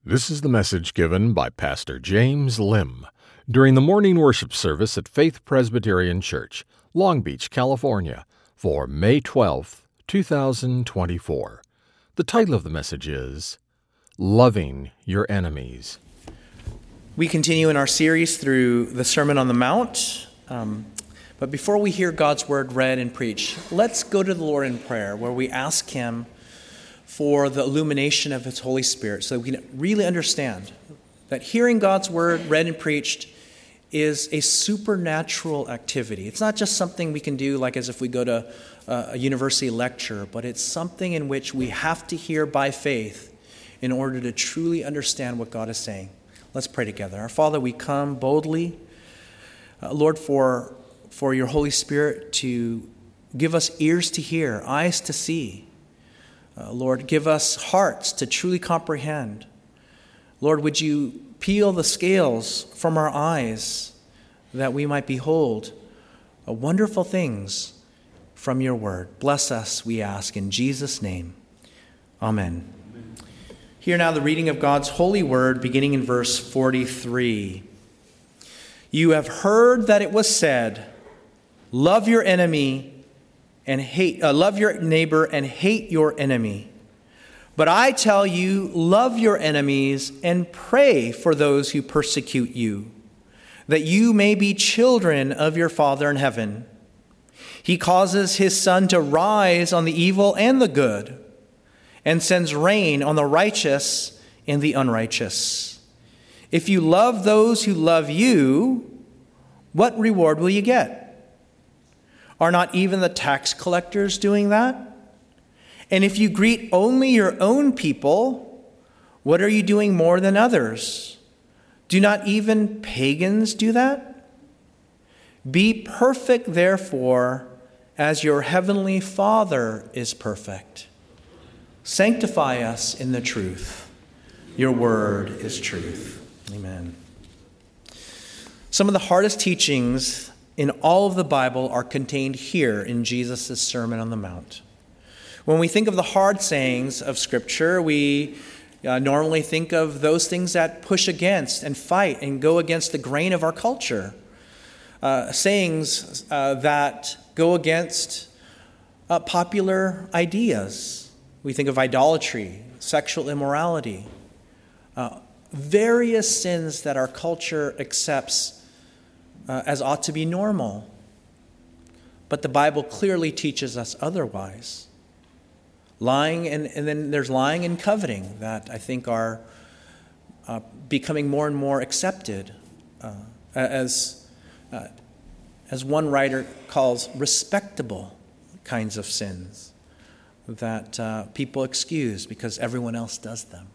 This is the message given by Pastor James Lim during the morning worship service at Faith Presbyterian Church, Long Beach, California, for May 12th, 2024. The title of the message is Loving Your Enemies. We continue in our series through the Sermon on the Mount. But before we hear God's word read and preached, let's go to the Lord in prayer, where we ask Him for the illumination of His Holy Spirit so that we can really understand that hearing God's word read and preached is a supernatural activity. It's not just something we can do like as if we go to a university lecture, but it's something in which we have to hear by faith in order to truly understand what God is saying. Let's pray together. Our Father, we come boldly, Lord, for your Holy Spirit to give us ears to hear, eyes to see. Lord, give us hearts to truly comprehend. Lord, would you peel the scales from our eyes that we might behold wonderful things from your word. Bless us, we ask, in Jesus' name. Amen. Hear now the reading of God's holy word, beginning in verse 43. You have heard that it was said, love your enemy and love your neighbor and hate your enemy. But I tell you, love your enemies and pray for those who persecute you, that you may be children of your Father in heaven. He causes his sun to rise on the evil and the good, and sends rain on the righteous and the unrighteous. If you love those who love you, what reward will you get? Are not even the tax collectors doing that? And if you greet only your own people, what are you doing more than others? Do not even pagans do that? Be perfect, therefore, as your heavenly Father is perfect. Sanctify us in the truth. Your word is truth. Amen. Some of the hardest teachings in all of the Bible are contained here in Jesus' Sermon on the Mount. When we think of the hard sayings of Scripture, we normally think of those things that push against and fight and go against the grain of our culture. Sayings that go against popular ideas. We think of idolatry, sexual immorality, various sins that our culture accepts as ought to be normal. But the Bible clearly teaches us otherwise. Lying, and then there's lying and coveting that I think are becoming more and more accepted as one writer calls respectable kinds of sins that people excuse because everyone else does them.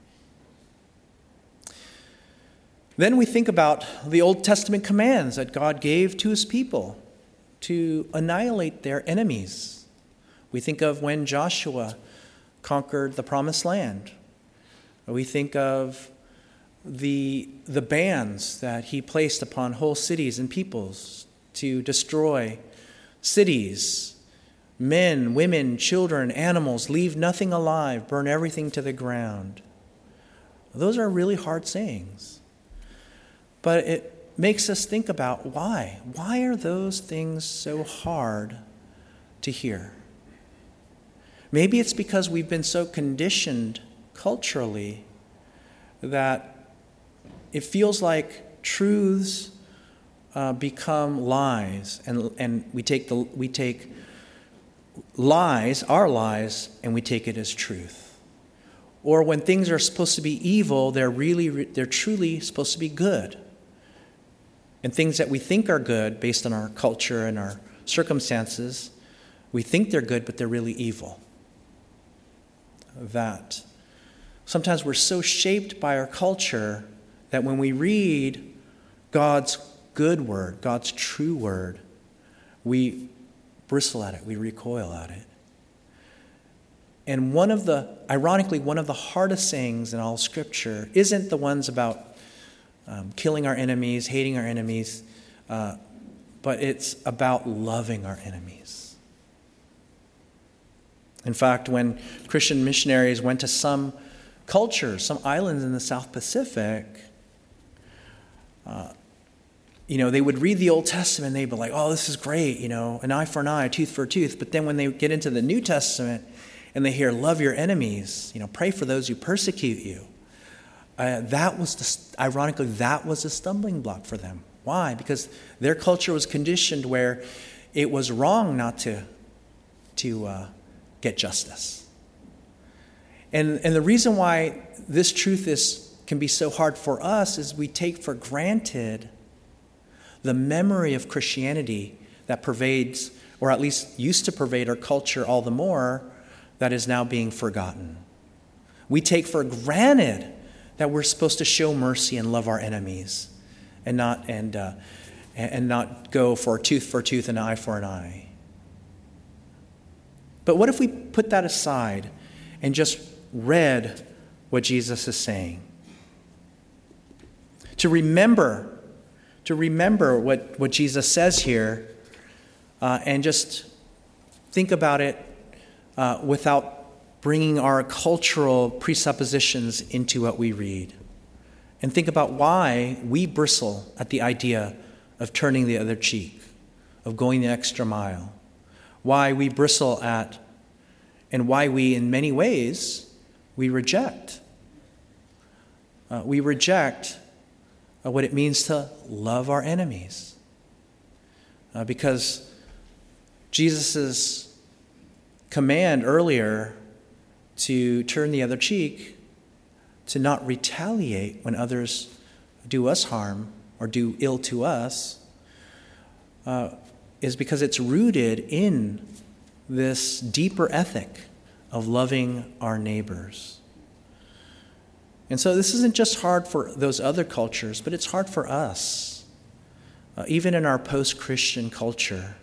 Then we think about the Old Testament commands that God gave to his people to annihilate their enemies. We think of when Joshua conquered the Promised Land. We think of the bans that he placed upon whole cities and peoples to destroy cities, men, women, children, animals, leave nothing alive, burn everything to the ground. Those are really hard sayings. But it makes us think about why. Why are those things so hard to hear? Maybe it's because we've been so conditioned culturally that it feels like truths become lies, and we take lies, our lies, and we take it as truth. Or when things are supposed to be evil, they're truly supposed to be good. And things that we think are good based on our culture and our circumstances, we think they're good, but they're really evil. That sometimes we're so shaped by our culture that when we read God's good word, God's true word, we bristle at it, we recoil at it. And ironically, one of the hardest sayings in all Scripture isn't the ones about killing our enemies, hating our enemies, but it's about loving our enemies. In fact, when Christian missionaries went to some cultures, some islands in the South Pacific, they would read the Old Testament and they'd be like, oh, this is great, an eye for an eye, a tooth for a tooth. But then when they get into the New Testament and they hear, love your enemies, pray for those who persecute you, ironically, that was a stumbling block for them. Why? Because their culture was conditioned where it was wrong not to get justice. And the reason why this truth can be so hard for us is we take for granted the memory of Christianity that pervades, or at least used to pervade, our culture all the more, that is now being forgotten. We take for granted that we're supposed to show mercy and love our enemies, and not go for a tooth and an eye for an eye. But what if we put that aside and just read what Jesus is saying? To remember what Jesus says here, and just think about it without bringing our cultural presuppositions into what we read. And think about why we bristle at the idea of turning the other cheek, of going the extra mile. Why we bristle at, and why we, in many ways, we reject. We reject what it means to love our enemies. Because Jesus' command earlier to turn the other cheek, to not retaliate when others do us harm or do ill to us, is because it's rooted in this deeper ethic of loving our neighbors. And so this isn't just hard for those other cultures, but it's hard for us, even in our post-Christian culture.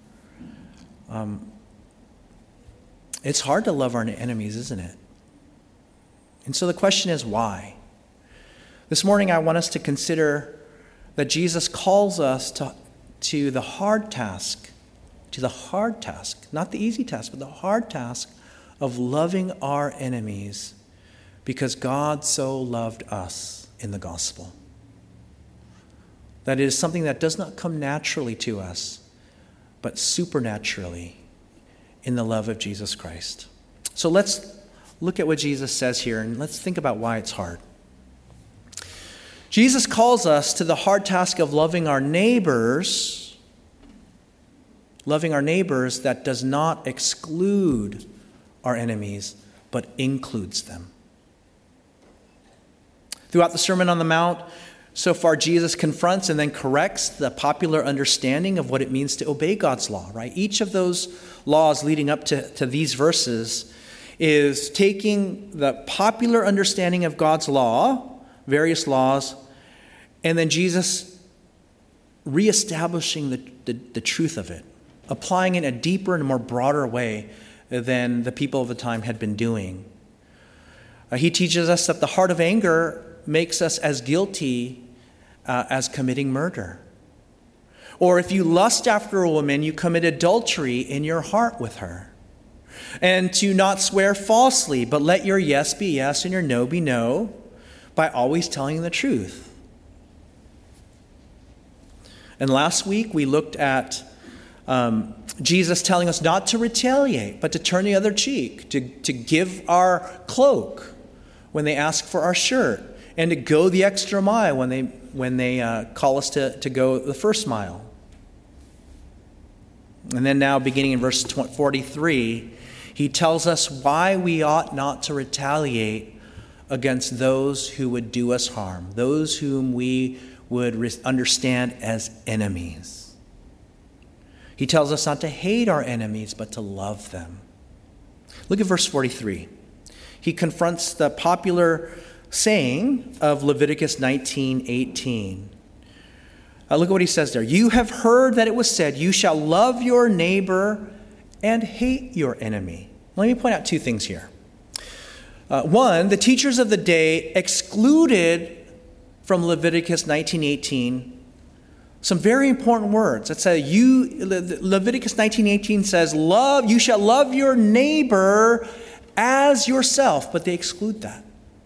It's hard to love our enemies, isn't it? And so the question is, why? This morning I want us to consider that Jesus calls us to the hard task, not the easy task, but the hard task of loving our enemies, because God so loved us in the gospel. That it is something that does not come naturally to us, but supernaturally in the love of Jesus Christ. So let's look at what Jesus says here, and let's think about why it's hard. Jesus calls us to the hard task of loving our neighbors that does not exclude our enemies, but includes them. Throughout the Sermon on the Mount, so far Jesus confronts and then corrects the popular understanding of what it means to obey God's law, right? Each of those laws leading up to these verses is taking the popular understanding of God's law, various laws, and then Jesus reestablishing the truth of it, applying it in a deeper and more broader way than the people of the time had been doing. He teaches us that the heart of anger makes us as guilty as committing murder. Or if you lust after a woman, you commit adultery in your heart with her. And to not swear falsely, but let your yes be yes and your no be no, by always telling the truth. And last week we looked at Jesus telling us not to retaliate, but to turn the other cheek, to give our cloak when they ask for our shirt, and to go the extra mile when they call us to go the first mile. And then now, beginning in verse 43, he tells us why we ought not to retaliate against those who would do us harm, those whom we would understand as enemies. He tells us not to hate our enemies, but to love them. Look at verse 43. He confronts the popular saying of Leviticus 19:18. Look at what he says there. You have heard that it was said, you shall love your neighbor and hate your enemy. Let me point out two things here. One, the teachers of the day excluded from Leviticus 19:18 some very important words. That say Leviticus 19:18 says, you shall love your neighbor as yourself, but they exclude that.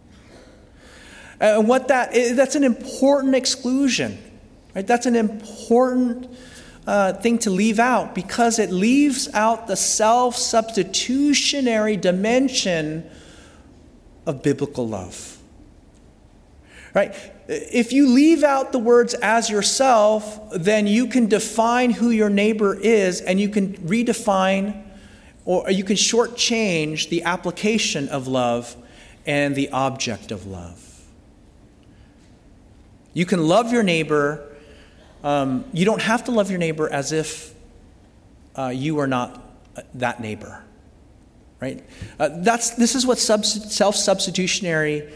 And that's an important exclusion, right? That's an important thing to leave out, because it leaves out the self-substitutionary dimension of biblical love, right? If you leave out the words "as yourself," then you can define who your neighbor is, and you can redefine, or you can shortchange the application of love and the object of love. You can love your neighbor. You don't have to love your neighbor as if you are not that neighbor, right? This is what the self-substitutionary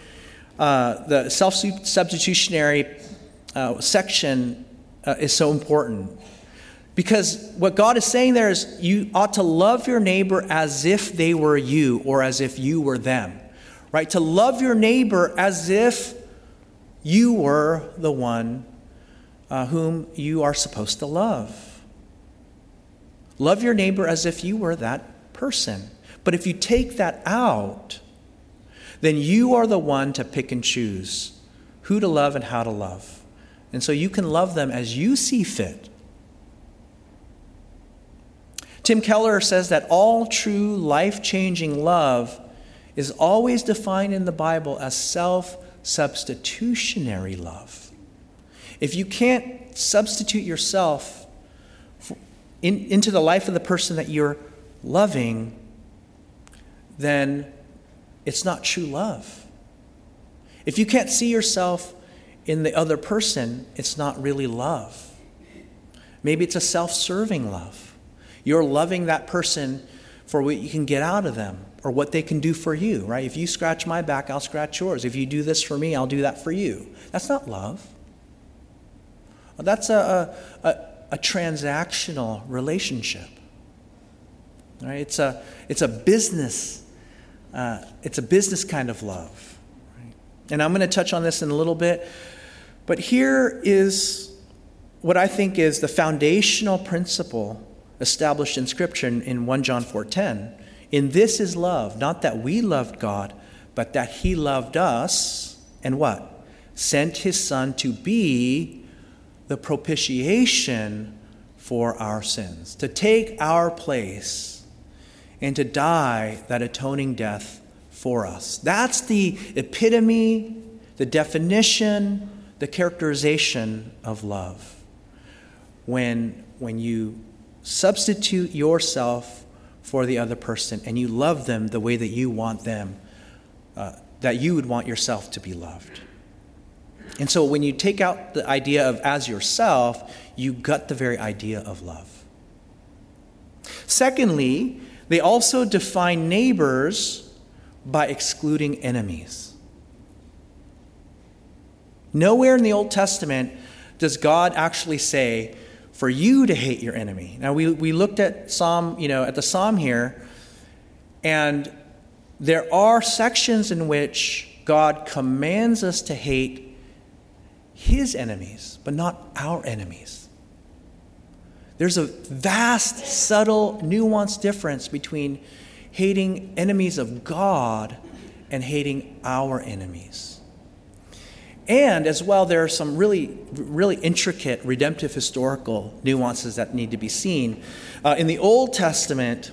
section is so important. Because what God is saying there is you ought to love your neighbor as if they were you, or as if you were them, right? To love your neighbor as if you were the one whom you are supposed to love. Love your neighbor as if you were that person. But if you take that out, then you are the one to pick and choose who to love and how to love. And so you can love them as you see fit. Tim Keller says that all true life-changing love is always defined in the Bible as self-substitutionary love. If you can't substitute yourself into the life of the person that you're loving, then it's not true love. If you can't see yourself in the other person, it's not really love. Maybe it's a self-serving love. You're loving that person for what you can get out of them, or what they can do for you, right? If you scratch my back, I'll scratch yours. If you do this for me, I'll do that for you. That's not love. That's a transactional relationship, right? It's a business. It's a business kind of love, right? And I'm going to touch on this in a little bit, but here is what I think is the foundational principle established in Scripture in 1 John 4:10. In this is love, not that we loved God, but that He loved us, and what? Sent His Son to be the propitiation for our sins, to take our place and to die that atoning death for us. That's the epitome, the definition, the characterization of love. When you substitute yourself for the other person and you love them the way that you want them, that you would want yourself to be loved. And so when you take out the idea of as yourself, you gut the very idea of love. Secondly, they also define neighbors by excluding enemies. Nowhere in the Old Testament does God actually say for you to hate your enemy. Now we looked at the Psalm here, and there are sections in which God commands us to hate His enemies, but not our enemies. There's a vast, subtle, nuanced difference between hating enemies of God and hating our enemies. And as well, there are some really, really intricate redemptive historical nuances that need to be seen. In the Old Testament,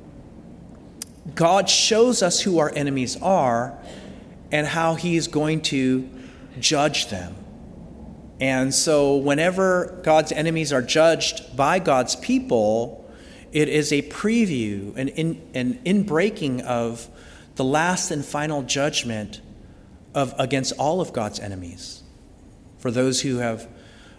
God shows us who our enemies are and how He is going to judge them. And so whenever God's enemies are judged by God's people, it is a preview, an inbreaking of the last and final judgment against all of God's enemies, for those who have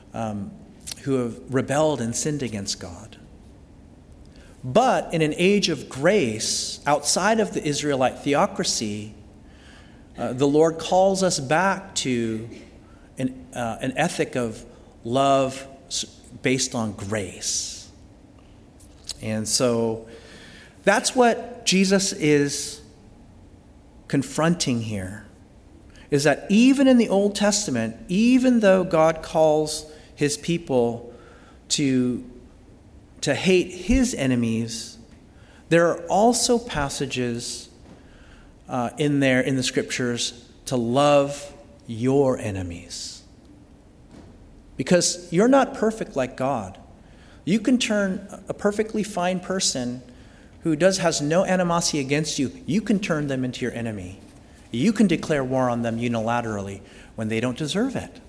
rebelled and sinned against God. But in an age of grace, outside of the Israelite theocracy, the Lord calls us back to an ethic of love based on grace. And so that's what Jesus is confronting here, is that even in the Old Testament, even though God calls His people to hate His enemies, there are also passages in the Scriptures to love your enemies. Because you're not perfect like God. You can turn a perfectly fine person who has no animosity against you, you can turn them into your enemy. You can declare war on them unilaterally when they don't deserve it.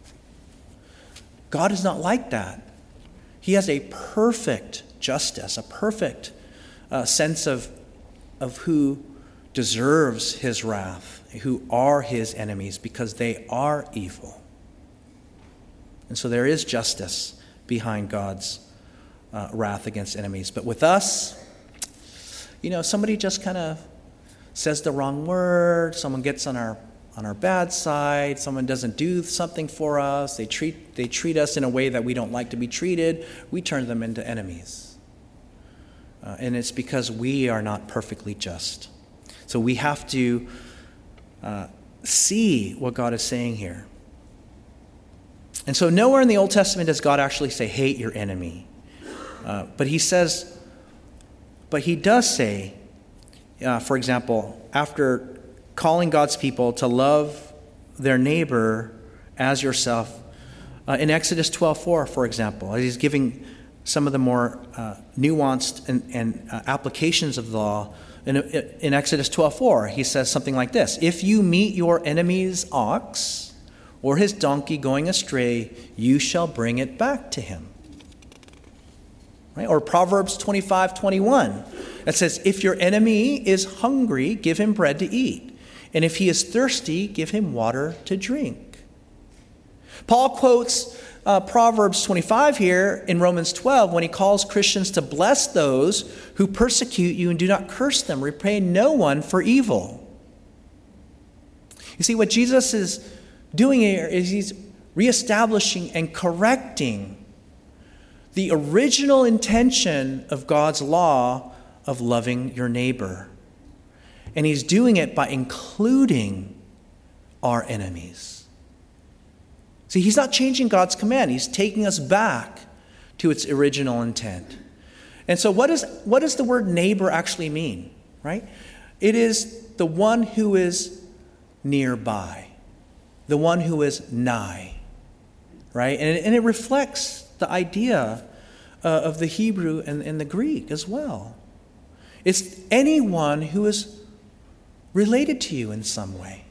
God is not like that. He has a perfect justice, a perfect sense of who deserves his wrath, who are his enemies, because they are evil. And so there is justice behind God's wrath against enemies. But with us, somebody just kind of says the wrong word, someone gets on our bad side, someone doesn't do something for us, they treat us in a way that we don't like to be treated, we turn them into enemies. And it's because we are not perfectly just. So we have to see what God is saying here. And so nowhere in the Old Testament does God actually say, hate your enemy. But he does say, for example, after calling God's people to love their neighbor as yourself, in Exodus 12:4, for example, he's giving some of the more nuanced and applications of the law. In Exodus 12:4, he says something like this: if you meet your enemy's ox or his donkey going astray, you shall bring it back to him. Right? Or Proverbs 25:21, that says, if your enemy is hungry, give him bread to eat. And if he is thirsty, give him water to drink. Paul quotes Proverbs 25 here in Romans 12 when he calls Christians to bless those who persecute you and do not curse them. Repay no one for evil. You see, what Jesus is doing here is he's reestablishing and correcting the original intention of God's law of loving your neighbor. And he's doing it by including our enemies. See, he's not changing God's command. He's taking us back to its original intent. And so what does the word neighbor actually mean, right? It is the one who is nearby, the one who is nigh, right? And it reflects the idea of the Hebrew and the Greek as well. It's anyone who is related to you in some way.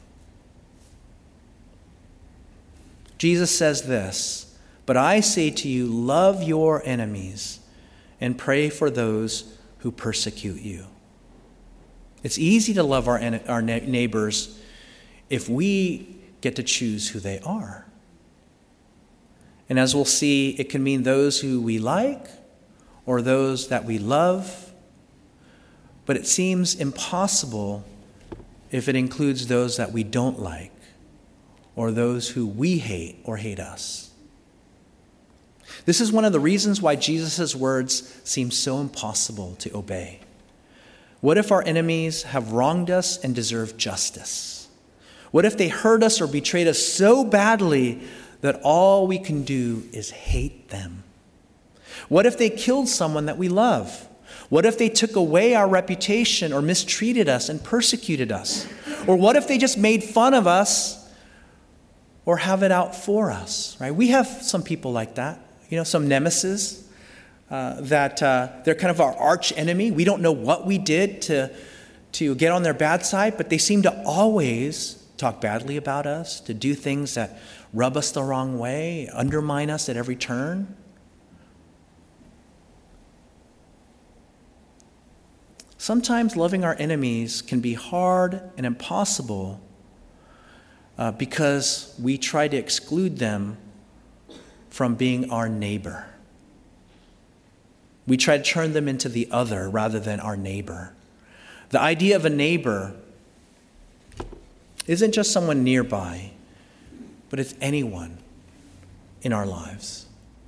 Jesus says this, but I say to you, love your enemies and pray for those who persecute you. It's easy to love our neighbors if we get to choose who they are. And as we'll see, it can mean those who we like or those that we love, but it seems impossible if it includes those that we don't like or those who we hate or hate us. This is one of the reasons why Jesus' words seem so impossible to obey. What if our enemies have wronged us and deserve justice? What if they hurt us or betrayed us so badly that all we can do is hate them? What if they killed someone that we love? What if they took away our reputation or mistreated us and persecuted us? Or what if they just made fun of us or have it out for us, right? We have some people like that, some nemesis that they're kind of our arch enemy. We don't know what we did to get on their bad side, but they seem to always talk badly about us, to do things that rub us the wrong way, undermine us at every turn. Sometimes loving our enemies can be hard and impossible because we try to exclude them from being our neighbor. We try to turn them into the other rather than our neighbor. The idea of a neighbor isn't just someone nearby, but it's anyone in our lives.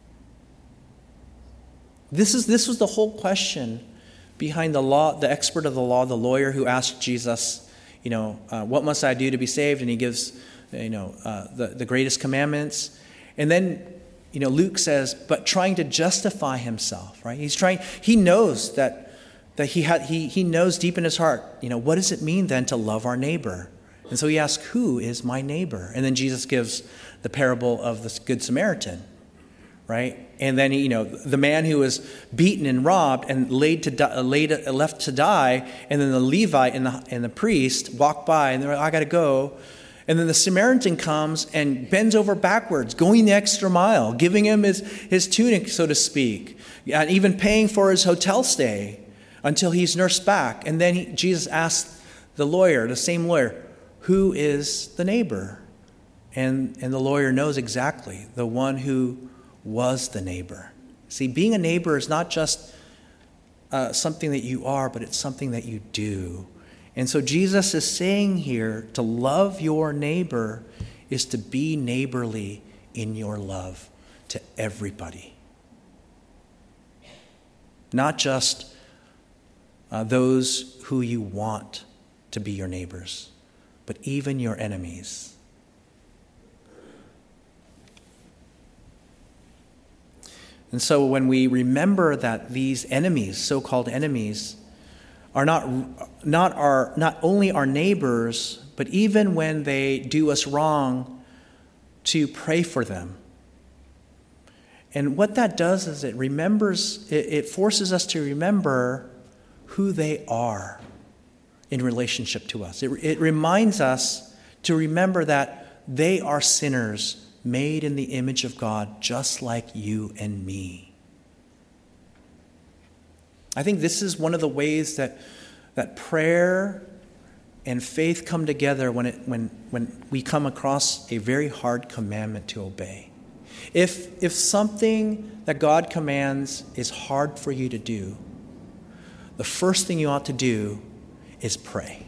This was the whole question behind the law, the expert of the law, the lawyer who asked Jesus, what must I do to be saved? And he gives, the greatest commandments. And then, Luke says, but trying to justify himself, right? He knows that he knows deep in his heart, what does it mean then to love our neighbor? And so he asks, who is my neighbor? And then Jesus gives the parable of the Good Samaritan, right? And then, the man who was beaten and robbed and left to die, and then the Levite and the priest walk by, and they're like, I got to go. And then the Samaritan comes and bends over backwards, going the extra mile, giving him his tunic, so to speak, and even paying for his hotel stay until he's nursed back. And then Jesus asks the same lawyer, who is the neighbor? And the lawyer knows exactly, the one who was the neighbor. See, being a neighbor is not just something that you are, but it's something that you do. And so Jesus is saying here, to love your neighbor is to be neighborly in your love to everybody. Not just those who you want to be your neighbors, but even your enemies. And so when we remember that these enemies, so-called enemies, are not only our neighbors, but even when they do us wrong, to pray for them. And what that does is it forces us to remember who they are in relationship to us. It reminds us to remember that they are sinners made in the image of God, just like you and me. I think this is one of the ways that prayer and faith come together when we come across a very hard commandment to obey. If something that God commands is hard for you to do, the first thing you ought to do is pray.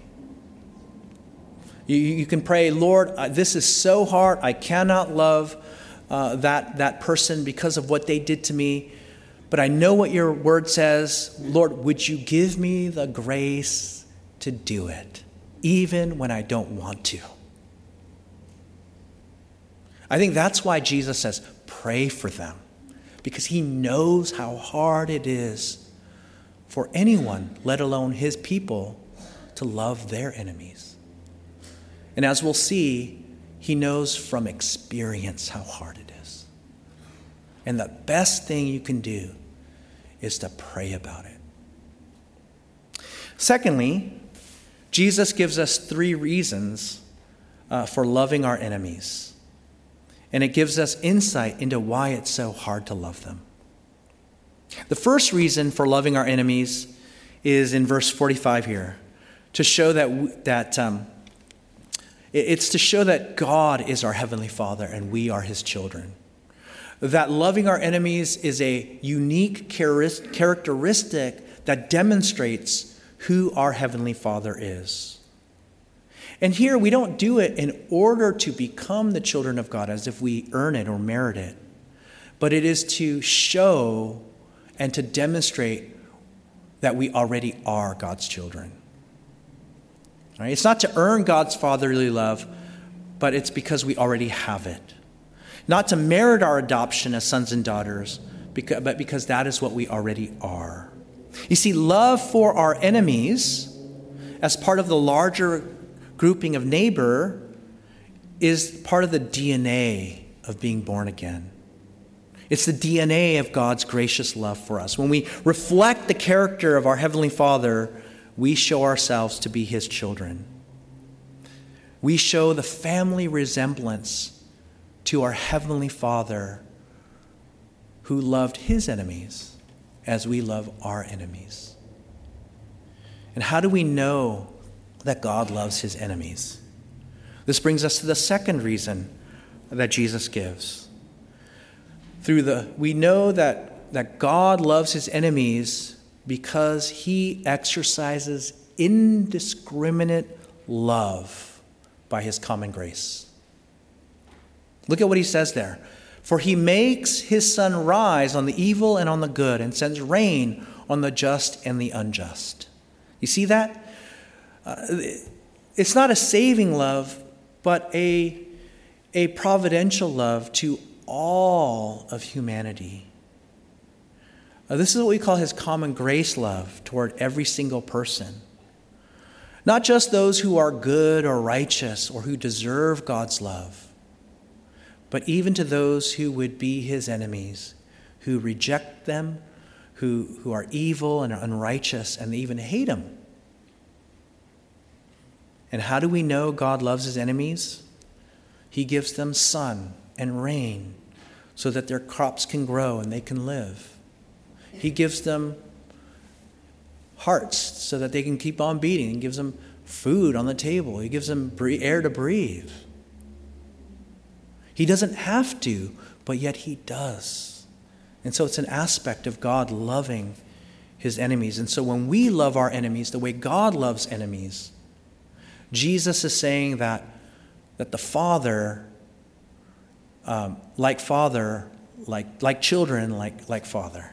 You can pray, Lord, this is so hard. I cannot love that person because of what they did to me. But I know what your word says. Lord, would you give me the grace to do it, even when I don't want to? I think that's why Jesus says, pray for them, because he knows how hard it is for anyone, let alone his people, to love their enemies. And as we'll see, he knows from experience how hard it is. And the best thing you can do is to pray about it. Secondly, Jesus gives us 3 reasons for loving our enemies. And it gives us insight into why it's so hard to love them. The first reason for loving our enemies is in verse 45 here, to show it's to show that God is our Heavenly Father and we are his children. That loving our enemies is a unique characteristic that demonstrates who our Heavenly Father is. And here we don't do it in order to become the children of God as if we earn it or merit it, but it is to show and to demonstrate that we already are God's children. All right? It's not to earn God's fatherly love, but it's because we already have it. Not to merit our adoption as sons and daughters, but because that is what we already are. You see, love for our enemies, as part of the larger grouping of neighbor, is part of the DNA of being born again. It's the DNA of God's gracious love for us. When we reflect the character of our Heavenly Father, we show ourselves to be his children. We show the family resemblance to our Heavenly Father, who loved his enemies as we love our enemies. And how do we know that God loves his enemies? This brings us to the second reason that Jesus gives. We know that God loves his enemies because he exercises indiscriminate love by his common grace. Look at what he says there. For he makes his sun rise on the evil and on the good, and sends rain on the just and the unjust. You see that? It's not a saving love, but a providential love to all of humanity. This is what we call his common grace love toward every single person. Not just those who are good or righteous or who deserve God's love, but even to those who would be his enemies, who reject them, who are evil and unrighteous, and they even hate him. And how do we know God loves his enemies? He gives them sun and rain so that their crops can grow and they can live. He gives them hearts so that they can keep on beating. He gives them food on the table. He gives them air to breathe. He doesn't have to, but yet he does. And so it's an aspect of God loving his enemies. And so when we love our enemies the way God loves enemies, Jesus is saying that the Father, like children, like Father.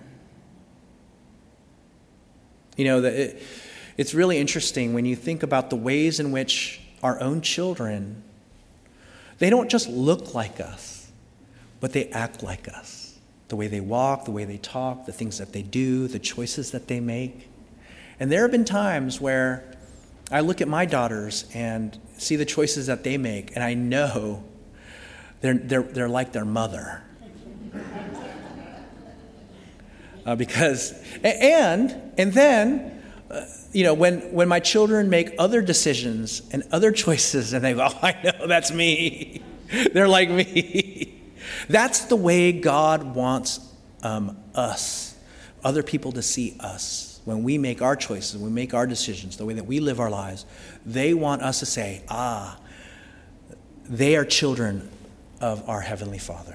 You know, it's really interesting when you think about the ways in which our own children, they don't just look like us, but they act like us. The way they walk, the way they talk, the things that they do, the choices that they make. And there have been times where I look at my daughters and see the choices that they make, and I know they're like their mother. When my children make other decisions and other choices, and they go, "Oh, I know, that's me." They're like me. That's the way God wants us, other people to see us. When we make our choices, when we make our decisions, the way that we live our lives, they want us to say, they are children of our Heavenly Father.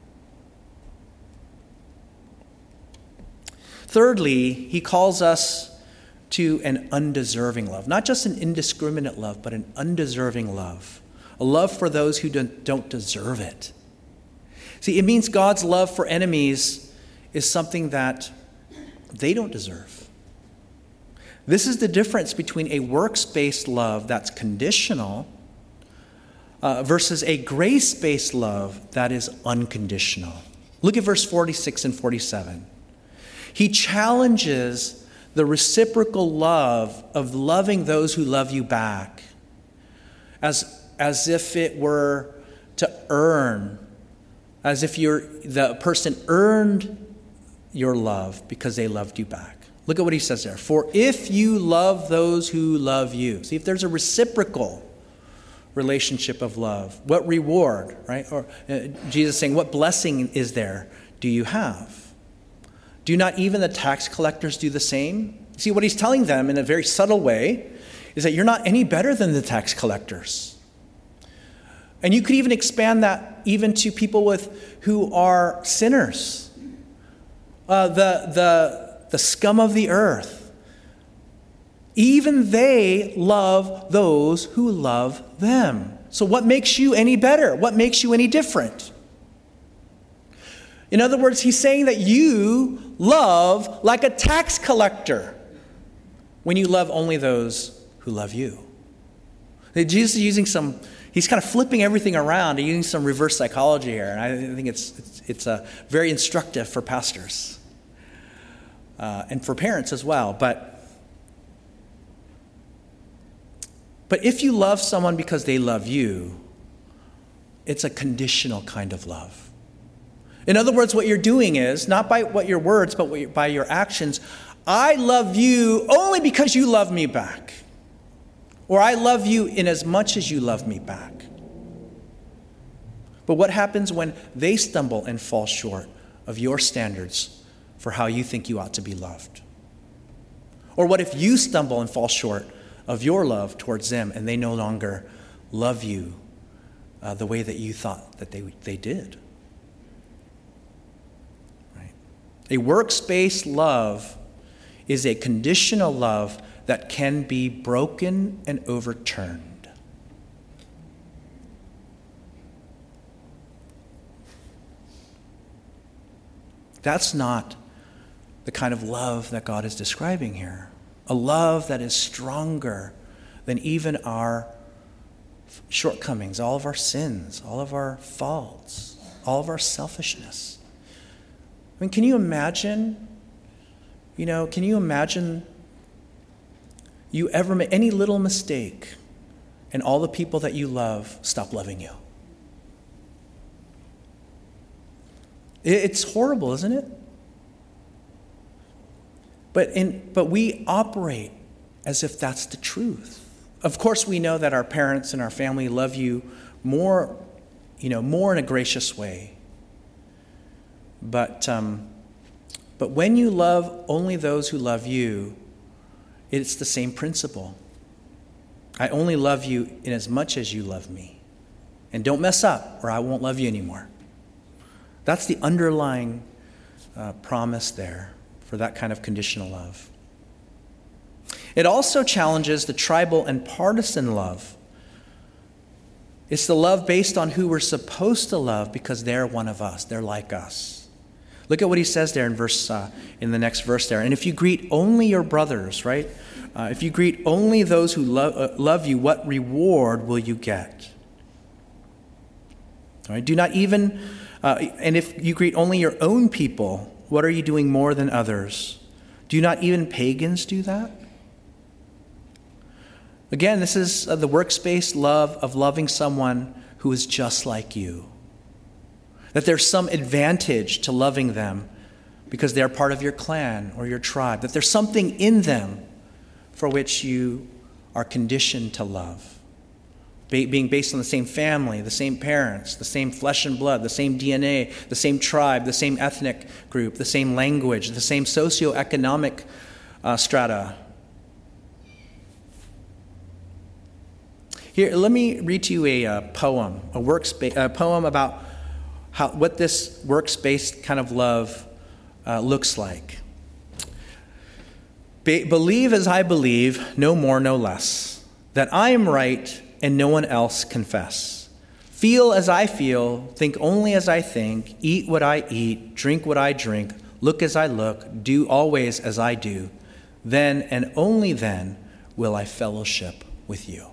Thirdly, he calls us to an undeserving love. Not just an indiscriminate love, but an undeserving love. A love for those who don't deserve it. See, it means God's love for enemies is something that they don't deserve. This is the difference between a works-based love that's conditional versus a grace-based love that is unconditional. Look at verse 46 and 47. He challenges the reciprocal love of loving those who love you back as if it were to earn, as if the person earned your love because they loved you back. Look at what he says there. For if you love those who love you. See, if there's a reciprocal relationship of love, what reward, right? Or Jesus saying, what blessing is there do you have? Do not even the tax collectors do the same? See, what he's telling them in a very subtle way is that you're not any better than the tax collectors. And you could even expand that even to people who are sinners. The scum of the earth. Even they love those who love them. So what makes you any better? What makes you any different? In other words, he's saying that you love like a tax collector when you love only those who love you. Jesus is using he's kind of flipping everything around and using some reverse psychology here. And I think it's very instructive for pastors and for parents as well. But if you love someone because they love you, it's a conditional kind of love. In other words, what you're doing is, not by what your words, but by your actions, I love you only because you love me back. Or I love you in as much as you love me back. But what happens when they stumble and fall short of your standards for how you think you ought to be loved? Or what if you stumble and fall short of your love towards them and they no longer love you the way that you thought that they did? Right? A works-based love is a conditional love that can be broken and overturned. That's not the kind of love that God is describing here. A love that is stronger than even our shortcomings, all of our sins, all of our faults, all of our selfishness. I mean, can you imagine you ever make any little mistake, and all the people that you love stop loving you. It's horrible, isn't it? But we operate as if that's the truth. Of course, we know that our parents and our family love you more in a gracious way. But when you love only those who love you, it's the same principle. I only love you in as much as you love me. And don't mess up, or I won't love you anymore. That's the underlying promise there for that kind of conditional love. It also challenges the tribal and partisan love. It's the love based on who we're supposed to love because they're one of us. They're like us. Look at what he says there in the next verse there. And if you greet only your brothers, right? If you greet only those who love you, what reward will you get? All right, do not even, and if you greet only your own people, what are you doing more than others? Do not even pagans do that? Again, this is the works-based love of loving someone who is just like you. That there's some advantage to loving them because they're part of your clan or your tribe. That there's something in them for which you are conditioned to love. Being based on the same family, the same parents, the same flesh and blood, the same DNA, the same tribe, the same ethnic group, the same language, the same socioeconomic strata. Here, let me read to you a poem, a poem about what this works-based kind of love looks like. Believe as I believe, no more, no less, that I am right and no one else confess. Feel as I feel, think only as I think, eat what I eat, drink what I drink, look as I look, do always as I do. Then and only then will I fellowship with you.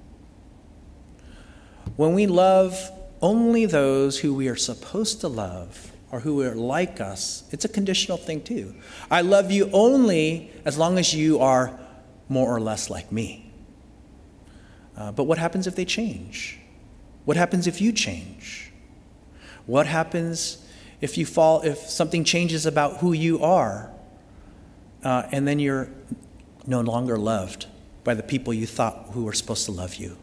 When we love only those who we are supposed to love or who are like us, it's a conditional thing too. I love you only as long as you are more or less like me. But what happens if they change? What happens if you change? What happens if something changes about who you are, and then you're no longer loved by the people you thought who were supposed to love you?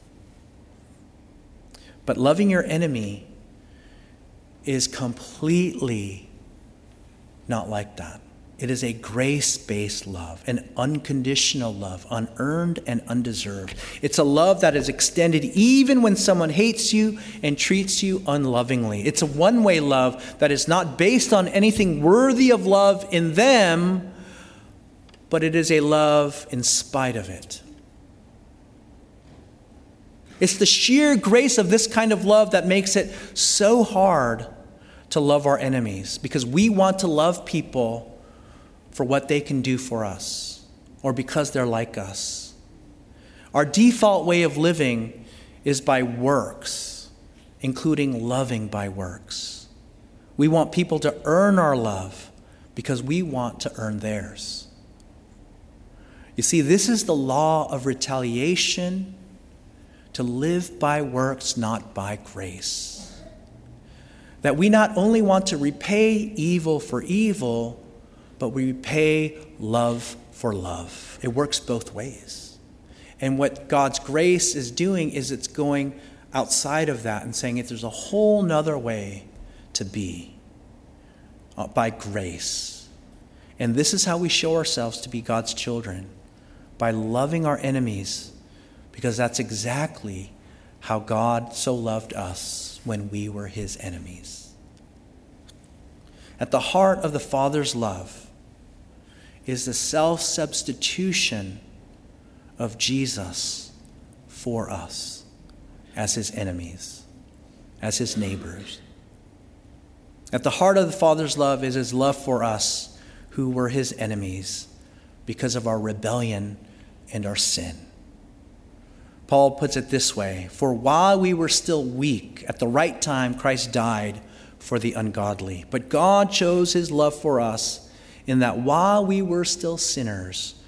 But loving your enemy is completely not like that. It is a grace-based love, an unconditional love, unearned and undeserved. It's a love that is extended even when someone hates you and treats you unlovingly. It's a one-way love that is not based on anything worthy of love in them, but it is a love in spite of it. It's the sheer grace of this kind of love that makes it so hard to love our enemies, because we want to love people for what they can do for us or because they're like us. Our default way of living is by works, including loving by works. We want people to earn our love because we want to earn theirs. You see, this is the law of retaliation, to live by works, not by grace. That we not only want to repay evil for evil, but we repay love for love. It works both ways. And what God's grace is doing is it's going outside of that and saying there's a whole nother way to be by grace. And this is how we show ourselves to be God's children, by loving our enemies, because that's exactly how God so loved us when we were his enemies. At the heart of the Father's love is the self-substitution of Jesus for us as his enemies, as his neighbors. At the heart of the Father's love is his love for us who were his enemies because of our rebellion and our sin. Paul puts it this way: for while we were still weak, at the right time Christ died for the ungodly. But God shows his love for us in that while we were still sinners,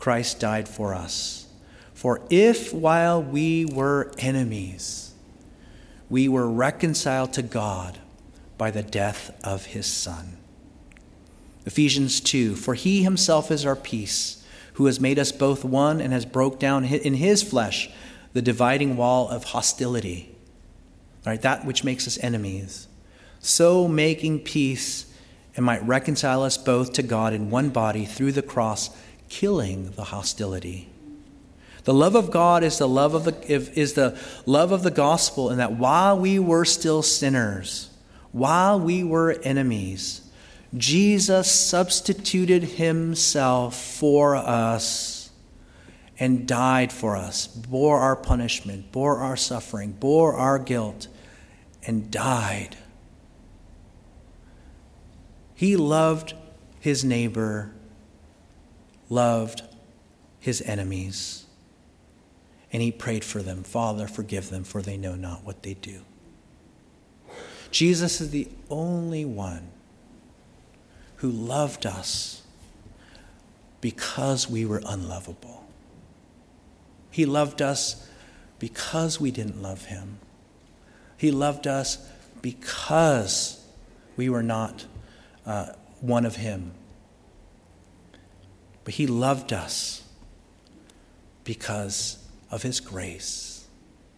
Christ died for us. For if while we were enemies, we were reconciled to God by the death of his Son. Ephesians 2, for he himself is our peace, who has made us both one and has broke down in his flesh the dividing wall of hostility, right, that which makes us enemies, so making peace and might reconcile us both to God in one body through the cross, killing the hostility. The love of God is the love of the gospel, in that while we were still sinners, while we were enemies, Jesus substituted himself for us and died for us, bore our punishment, bore our suffering, bore our guilt, and died. He loved his neighbor, loved his enemies, and he prayed for them. Father, forgive them, for they know not what they do. Jesus is the only one who loved us because we were unlovable. He loved us because we didn't love him. He loved us because we were not one of him. But he loved us because of his grace.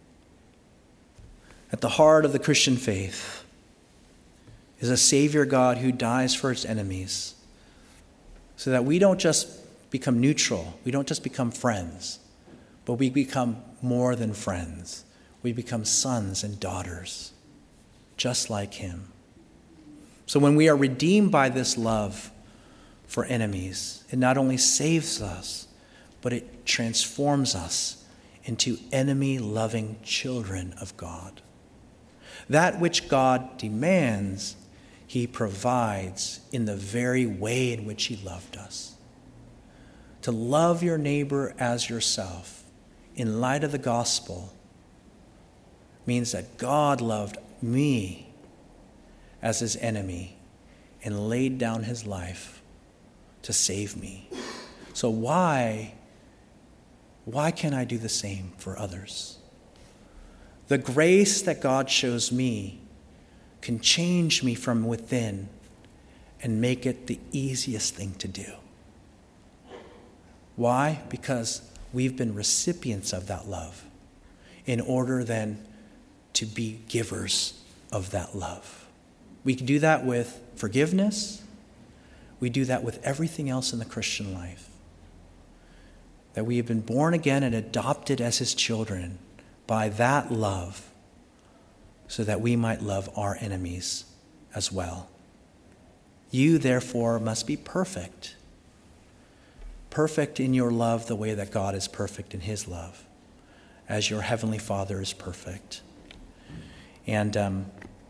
At the heart of the Christian faith is a Savior God who dies for his enemies, so that we don't just become neutral, we don't just become friends, but we become more than friends. We become sons and daughters, just like him. So when we are redeemed by this love for enemies, it not only saves us, but it transforms us into enemy-loving children of God. That which God demands, he provides in the very way in which he loved us. To love your neighbor as yourself in light of the gospel means that God loved me as his enemy and laid down his life to save me. So why can't I do the same for others? The grace that God shows me can change me from within and make it the easiest thing to do. Why? Because we've been recipients of that love in order then to be givers of that love. We can do that with forgiveness. We do that with everything else in the Christian life. That we have been born again and adopted as his children by that love, so that we might love our enemies as well. You, therefore, must be perfect. Perfect in your love the way that God is perfect in his love, as your heavenly Father is perfect. And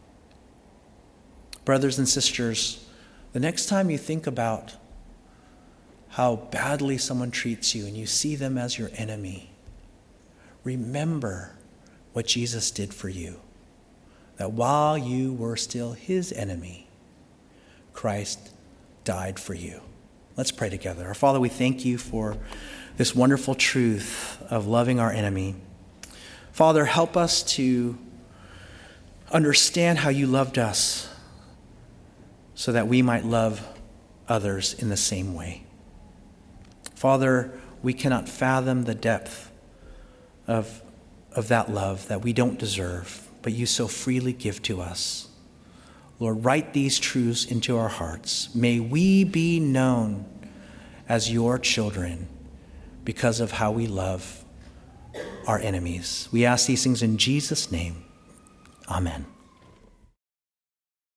brothers and sisters, the next time you think about how badly someone treats you and you see them as your enemy, remember what Jesus did for you. That while you were still his enemy, Christ died for you. Let's pray together. Our Father, we thank you for this wonderful truth of loving our enemy. Father, help us to understand how you loved us so that we might love others in the same way. Father, we cannot fathom the depth of that love that we don't deserve, but you so freely give to us. Lord, write these truths into our hearts. May we be known as your children because of how we love our enemies. We ask these things in Jesus' name. Amen.